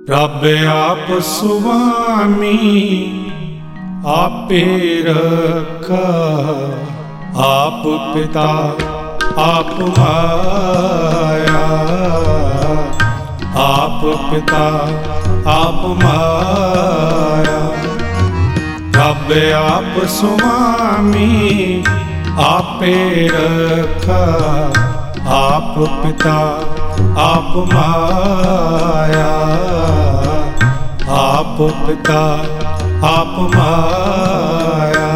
ਰੱਬ ਆਪ ਸੁਆਮੀ ਆਪੇ ਰੱਖਾ, ਆਪ ਪਿਤਾ ਆਪ ਮਾਇਆ, ਆਪ ਪਿਤਾ ਆਪ ਮਾਇਆ। ਰੱਬ ਆਪ ਸੁਆਮੀ ਆਪੇ ਰੱਖਾ, ਆਪ ਪਿਤਾ ਆਪ ਮਾਇਆ, ਆਪ ਪਿਤਾ ਆਪ ਮਾਇਆ।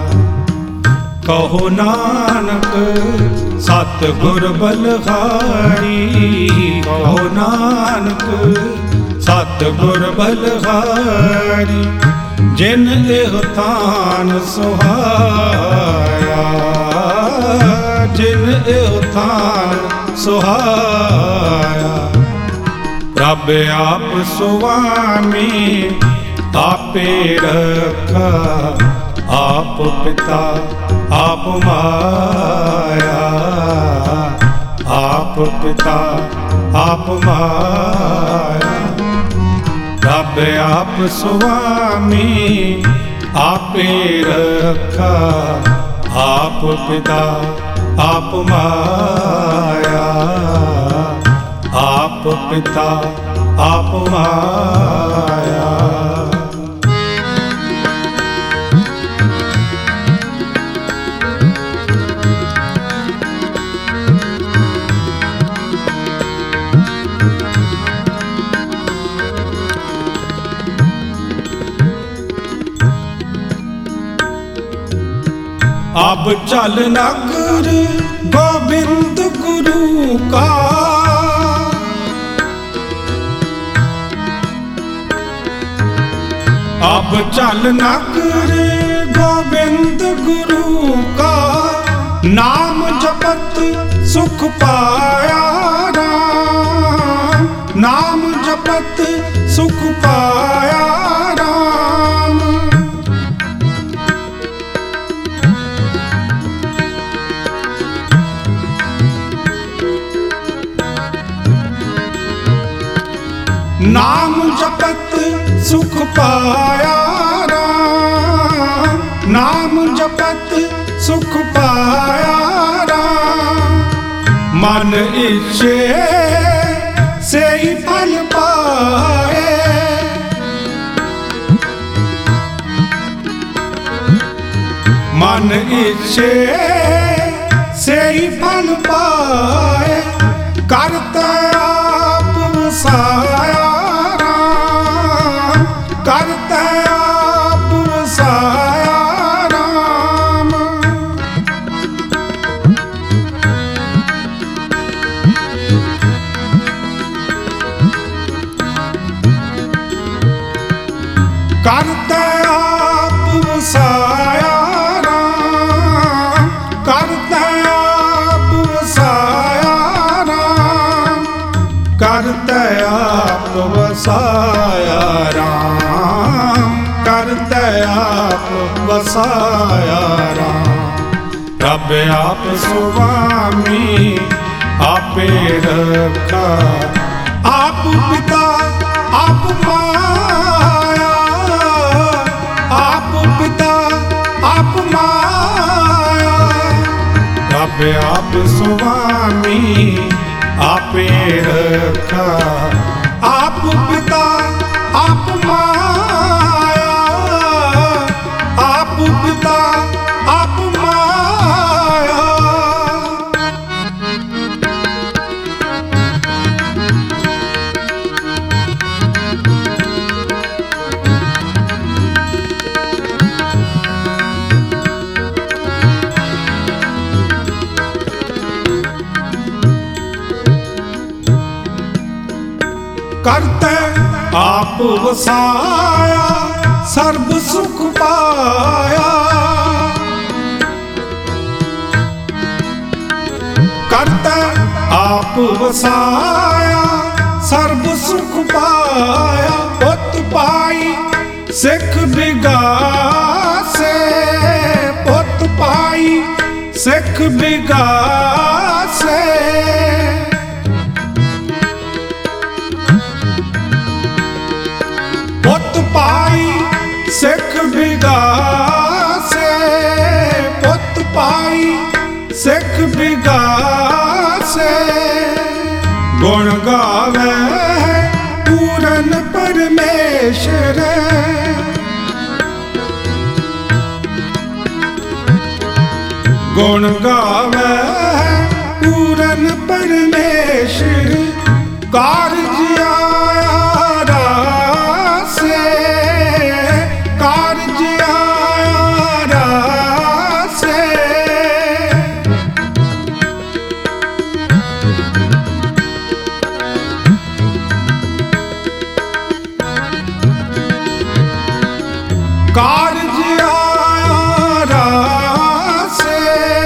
ਕਹੋ ਨਾਨਕ ਸਤਿਗੁਰ ਬਲਿਹਾਰੀ, ਕਹੋ ਨਾਨਕ ਸਤਿਗੁਰ ਬਲਿਹਾਰੀ, ਜਿਨ ਇਹ ਥਾਨ ਸੁਹਾਇਆ, ਜਿਨ ਇਹ ਥਾਨ ਸੁਹਾਇਆ। ਰੱਬ ਆਪ ਸੁਆਮੀ ਆਪੇ ਰੱਖਾ, ਆਪ ਪਿਤਾ ਆਪ ਮਾਇਆ, ਆਪ ਪਿਤਾ ਆਪ ਮਾਇਆ। ਰੱਬ ਆਪ ਸੁਆਮੀ ਆਪੇ ਰੱਖਾ, ਆਪ ਪਿਤਾ ਆਪ ਮਾਇਆ, ਆਪ ਪਿਤਾ ਆਪ ਮਾਇਆ। अब चल नगर गोविंद गुरु का, अब चल नगर गोविंद गुरु का, नाम जपत सुख पाया राम, नाम जपत सुख पाया राम। नाम जपत सुख पाया राम, नाम जपत सुख पाया राम। मन इच्छे से ही फल पाए, मन इच्छे से ही फल पाए। करता आप वसाया राम, करता आप वसाया राम। करता आप वसाया राम, करता आप वसाया राम, करता आप वसाया राम, करता आप वसाया राम। रब आप सुआमी आपे रखा, आप पिता आप माया, आप पिता आप माया। रब आप सुआमी आपे रखा, आप पिता आप माया, आप पिता आप माया। करते आप वसाया सर्ब सुख पाया, करते आप वसाया सर्ब सुख पाया। पुत पाई सिख बिगासे, पुत पाई सिख बिगासे। ਗੁਣ ਗਾਵੇ ਪੂਰਨ ਪਰਮੇਸ਼ਰ। ਗੁਣ ਗਾਵੇ ਪੂਰਨ ਪਰਮੇਸ਼ਰ। ਕਾਰਜ ਆਇਆ ਰਾਸੇ, ਕਾਰਜ ਆਇਆ ਰਾਸੇ। ਕਾਰਜ ਆਇਆ ਰਾਸੇ,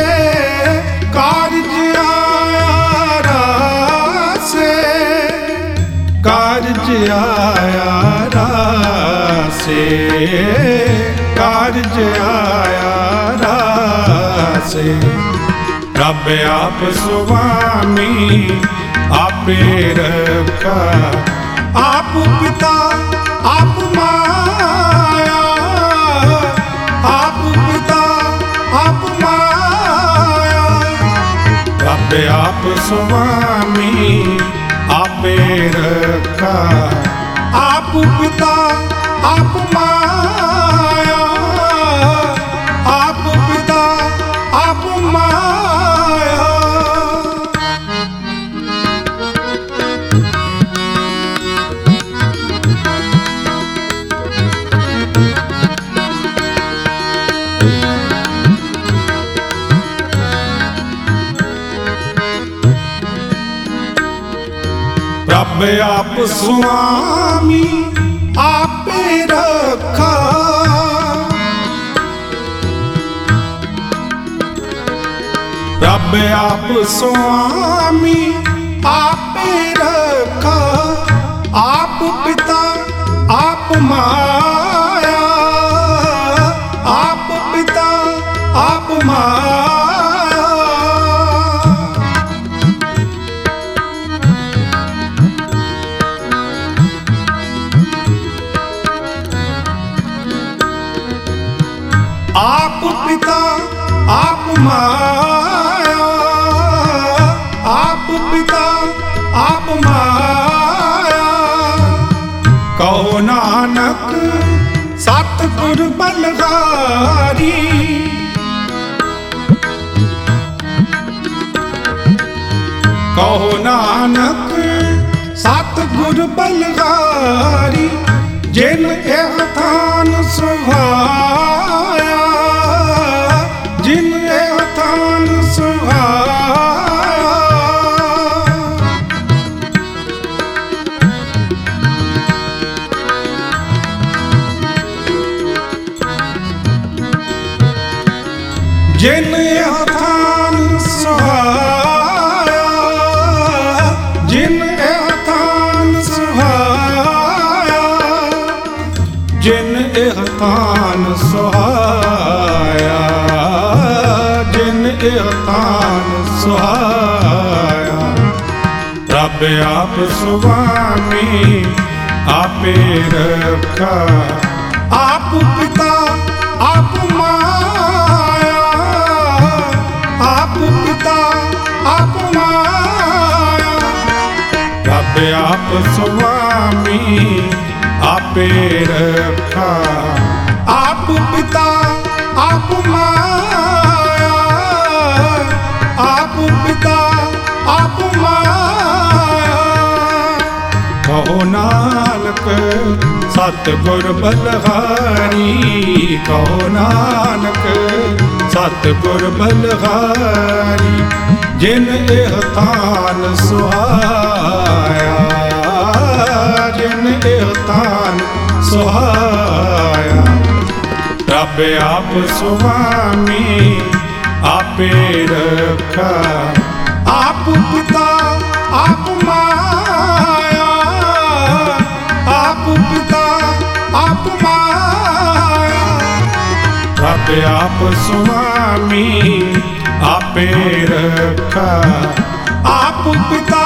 ਕਾਰਜ ਆਇਆ ਰਾਸੇ। ਕਾਰਜ ਆਇਆ ਰਾਸੇ, ਕਾਰਜ ਆਇਆ ਰਾਸੇ। ਰੱਬ ਆਪ ਸੁਆਮੀ ਆਪੇ ਰੱਖਾ, ਆਪ ਪਿਤਾ ਆਪ ਮਾਇਆ, ਆਪ ਪਿਤਾ ਆਪ ਮਾਇਆ। ਰੱਬ ਆਪ ਸੁਆਮੀ ਆਪੇ ਰੱਖਾ, ਆਪ ਪਿਤਾ ਆਪ ਮਾਇਆ, ਆਪ ਪਿਤਾ ਆਪ ਮਾਇਆ। ਰੱਬ ਆਪ ਸੁਆਮੀ ਆਪੇ ਰੱਖਾ, ਰੱਬ ਆਪ ਸੁਆਮੀ ਆਪੇ ਰੱਖਾ। ਆਪ ਪਿਤਾ ਆਪ ਮਾਇਆ, ਆਪ ਪਿਤਾ ਆਪ ਮਾਇਆ। ਆਪ ਪਿਤਾ ਆਪ ਮਾਇਆ, ਆਪ ਪਿਤਾ ਆਪ ਮਾਇਆ। ਕਹੋ ਨਾਨਕ ਸਤਿਗੁਰ ਬਲਹਾਰੀ, ਕਹੋ ਨਾਨਕ ਸਤਿਗੁਰ ਬਲਹਾਰੀ। ਜਿਨ ਇਹ ਥਾਨ ਸੁਹਾਇਆ, ਜਿਨ ਇਹ ਥਾਨ ਸੁਹਾਇਆ। ਜਿਨ ਇਹ ਥਾਨ ਸੁਹਾਇਆ, ਜਿਨ ਇਹ ਥਾਨ ਸੁਹਾਇਆ। ਜਿਨ ਇਹ ਥਾਨ ਸੁਹਾਇਆ, ਜਿਨ ਇਹ ਥਾਨ ਸੁਹਾਇਆ। ਰੱਬ ਆਪ ਸੁਆਮੀ ਆਪੇ ਰੱਖਾ, ਆਪ ਪਿਤਾ ਆਪ ਮਾਇਆ, ਆਪ ਪਿਤਾ ਆਪ ਮਾਇਆ। ਰੱਬ ਆਪ ਸੁਆਮੀ ਆਪੇ ਰੱਖਾ, ਆਪ ਪਿਤਾ ਆਪ ਮਾਇਆ, ਆਪ ਪਿਤਾ ਆਪ ਮਾਇਆ। ਕਹੋ ਨਾਨਕ ਸਤਿਗੁਰ ਬਲਹਾਰੀ, ਕਹੋ ਨਾਨਕ ਸਤਿਗੁਰ ਬਲਹਾਰੀ। ਜਿਨ ਇਹ ਥਾਨ ਸੁਹਾਇਆ, ਜਿਨ ਇਹ ਥਾਨ ਸੁਹਾਇਆ। ਰੱਬ ਆਪ ਸੁਆਮੀ ਆਪੇ ਰੱਖਾ, ਆਪ ਪਿਤਾ ਆਪ ਮਾਇਆ, ਆਪ ਪਿਤਾ ਆਪ ਮਾਇਆ। ਰੱਬ ਆਪ ਸੁਆਮੀ ਆਪੇ ਰੱਖਾ, ਆਪ ਪਿਤਾ